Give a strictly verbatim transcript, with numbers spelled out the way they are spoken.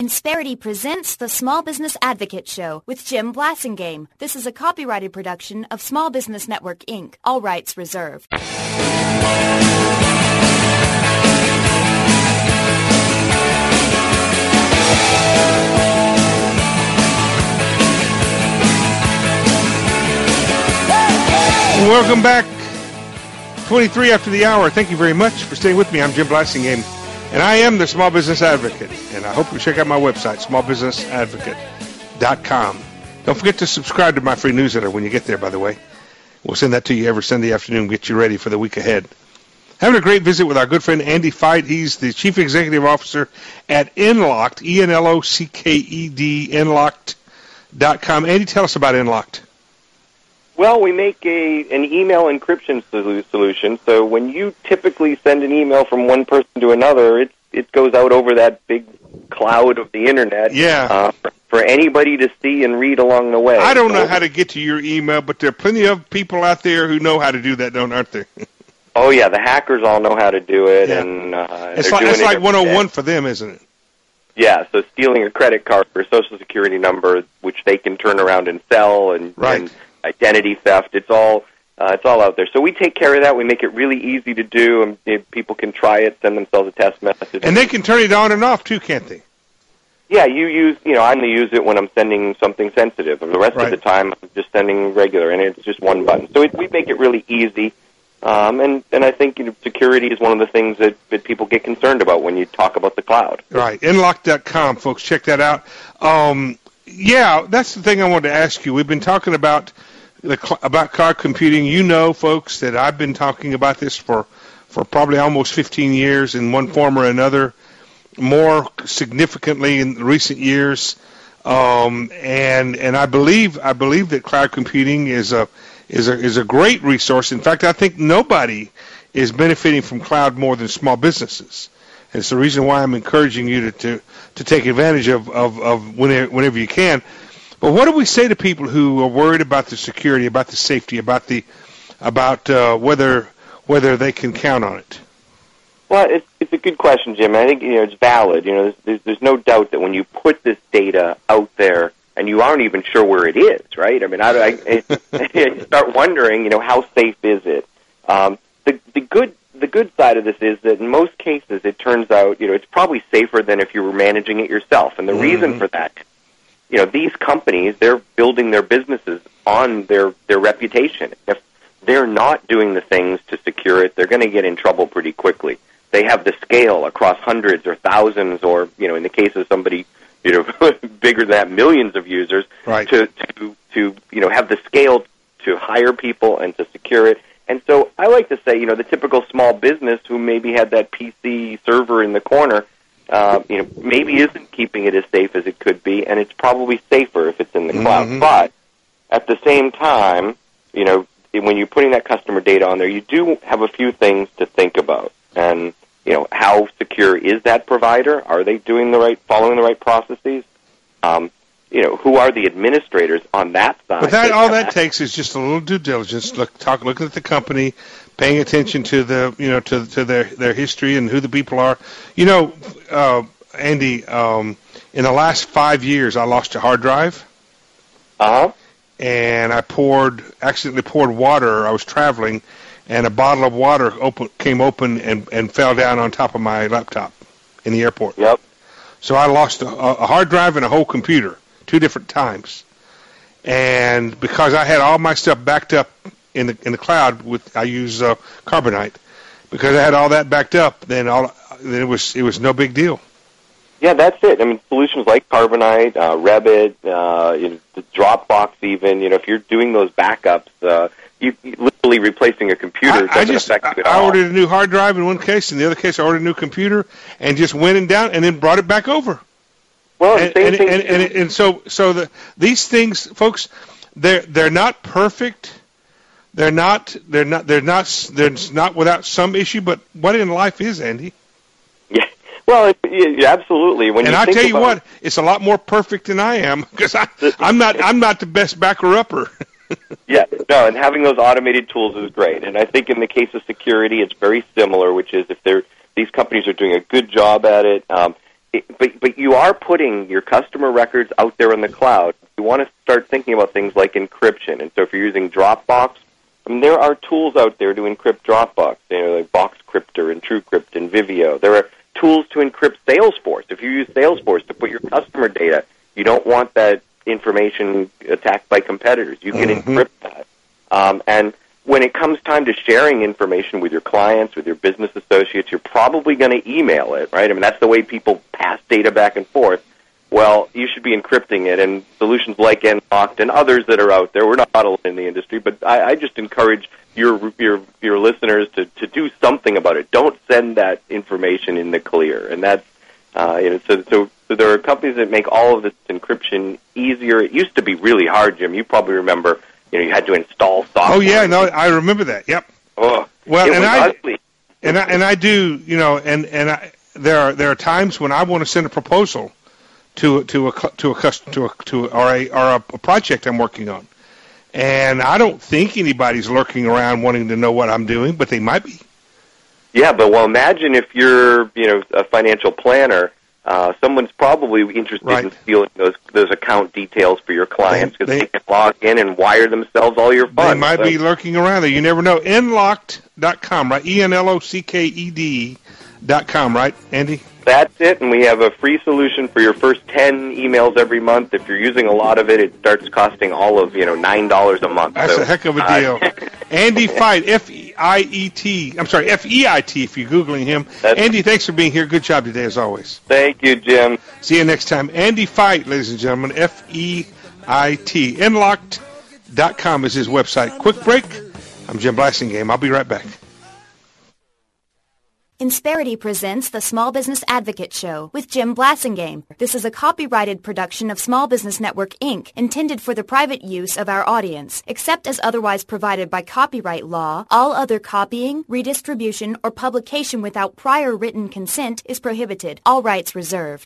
Insperity presents the Small Business Advocate Show with Jim Blasingame. This is a copyrighted production of Small Business Network, Incorporated. All rights reserved. Welcome back. twenty-three after the hour. Thank you very much for staying with me. I'm Jim Blasingame, and I am the Small Business Advocate. And I hope you check out my website, small business advocate dot com. Don't forget to subscribe to my free newsletter when you get there, by the way. We'll send that to you every Sunday afternoon, get you ready for the week ahead. Having a great visit with our good friend Andy Feit. He's the Chief Executive Officer at Enlocked, E N L O C K E D, enlocked dot com. Andy, tell us about Enlocked. Well, we make a an email encryption solution, so when you typically send an email from one person to another, it it goes out over that big cloud of the Internet yeah. uh, for, for anybody to see and read along the way. I don't know how to get to your email, but there are plenty of people out there who know how to do that, don't aren't there? Oh, yeah, the hackers all know how to do it. Yeah. and uh, It's they're like, doing it's it like every one oh one day. for them, isn't it? Yeah, so stealing a credit card or a Social Security number, which they can turn around and sell, and, Right. and identity theft, it's all uh, it's all out there. So we take care of that. We make it really easy to do, and you know, people can try it, send themselves a test message. And they can turn it on and off, too, can't they? Yeah, you use, you know, I only use it when I'm sending something sensitive. And the rest Right. of the time, I'm just sending regular, and it's just one button. So it, we make it really easy. Um, and, and I think you know, security is one of the things that, that people get concerned about when you talk about the cloud. Right. enlocked dot com, folks. Check that out. Um, yeah, that's the thing I wanted to ask you. We've been talking about the cl- about cloud computing. You know, folks, that I've been talking about this for, for probably almost fifteen years in one form or another, more significantly in recent years. Um, and and I believe I believe that cloud computing is a is a is a great resource. In fact, I think nobody is benefiting from cloud more than small businesses. And it's the reason why I'm encouraging you to to, to take advantage of, of, of whenever, whenever you can. But what do we say to people who are worried about the security, about the safety, about the about uh, whether whether they can count on it? Well, it's, it's a good question, Jim. I think you know it's valid. You know, there's, there's, there's no doubt that when you put this data out there and you aren't even sure where it is, right? I mean, I, I, I start wondering, you know, how safe is it? Um, the the good the good side of this is that in most cases, it turns out, you know, it's probably safer than if you were managing it yourself. And the mm-hmm. reason for that, you know, these companies, they're building their businesses on their their reputation. If they're not doing the things to secure it, they're going to get in trouble pretty quickly. They have the scale across hundreds or thousands, or you know, in the case of somebody, you know, bigger than that, millions of users, right. to to to you know have the scale to hire people and to secure it. And so I like to say, you know, the typical small business who maybe had that P C server in the corner, uh, you know, maybe isn't keeping it as safe as it could be, and it's probably safer if it's in the mm-hmm. cloud. But at the same time, you know, when you're putting that customer data on there, you do have a few things to think about. And, you know, how secure is that provider? Are they doing the right, following the right processes? Um, you know, who are the administrators on that side? But that all that takes is just a little due diligence. Look, talk, looking at the company, paying attention to the, you know, to to their their history and who the people are. You know, uh, Andy, um, in the last five years, I lost a hard drive. Uh huh. And I poured, accidentally poured water. I was traveling, and a bottle of water open, came open and, and fell down on top of my laptop in the airport. Yep. So I lost a, a hard drive and a whole computer, two different times. And because I had all my stuff backed up in the in the cloud, with I use uh, Carbonite, because I had all that backed up, then all then it was it was no big deal. Yeah, that's it. I mean, solutions like Carbonite, uh, Revit, uh, you know, the Dropbox even, you know, if you're doing those backups, uh, you, you literally replacing a computer doesn't I, I just, affect you at I all. ordered a new hard drive in one case, in the other case I ordered a new computer, and just went and down, and then brought it back over. Well, and, same and, thing. And, and, and, and so, so the, these things, folks, they're they're not perfect. They're not. They're not. They're not. They're not without some issue. But what in life is, Andy? Yeah. Well, it, yeah, absolutely. When and you I think tell you about what, it's a lot more perfect than I am, because I'm not. I'm not the best backer upper. Yeah, no, and having those automated tools is great. And I think in the case of security, it's very similar, which is if they're these companies are doing a good job at it. Um, but but you are putting your customer records out there in the cloud. You want to start thinking about things like encryption. And so if you're using Dropbox, I mean, there are tools out there to encrypt Dropbox, you know, like BoxCryptor and TrueCrypt and Vivio. There are tools to encrypt Salesforce. If you use Salesforce to put your customer data, you don't want that information attacked by competitors. You can mm-hmm. encrypt that. Um, and when it comes time to sharing information with your clients, with your business associates, you're probably going to email it, right? I mean, that's the way people pass data back and forth. Well, you should be encrypting it, and solutions like Nlocked and others that are out there, we're not alone in the industry, but I, I just encourage your your your listeners to, to do something about it. Don't send that information in the clear, and that's uh, you know. So, so so there are companies that make all of this encryption easier. It used to be really hard, Jim. You probably remember. You know, you had to install software. Oh yeah, no, I remember that. Yep. Oh, well, it and was I ugly. and I and I do, you know, and and I, there are there are times when I want to send a proposal to to a to a custom to a to or a or a project I'm working on, and I don't think anybody's lurking around wanting to know what I'm doing, but they might be. Yeah, but well, imagine if you're you know a financial planner. Uh, someone's probably interested right. in stealing those those account details for your clients because they, they, they can log in and wire themselves all your funds. They might so. be lurking around there. You never know. Enlocked dot com, right? E N L O C K E D dot com, right, Andy? That's it, and we have a free solution for your first ten emails every month. If you're using a lot of it, it starts costing all of, you know, nine dollars a month. That's so, a heck of a uh, deal. Andy Feit, F E I E T. I'm sorry, F E I T if you're Googling him. Andy, thanks for being here. Good job today, as always. Thank you, Jim. See you next time. Andy Feit, ladies and gentlemen, F E I T. Enlocked dot com is his website. Quick break. I'm Jim Blasingame. I'll be right back. Insperity presents the Small Business Advocate Show with Jim Blasingame. This is a copyrighted production of Small Business Network, Incorporated, intended for the private use of our audience. Except as otherwise provided by copyright law, all other copying, redistribution, or publication without prior written consent is prohibited. All rights reserved.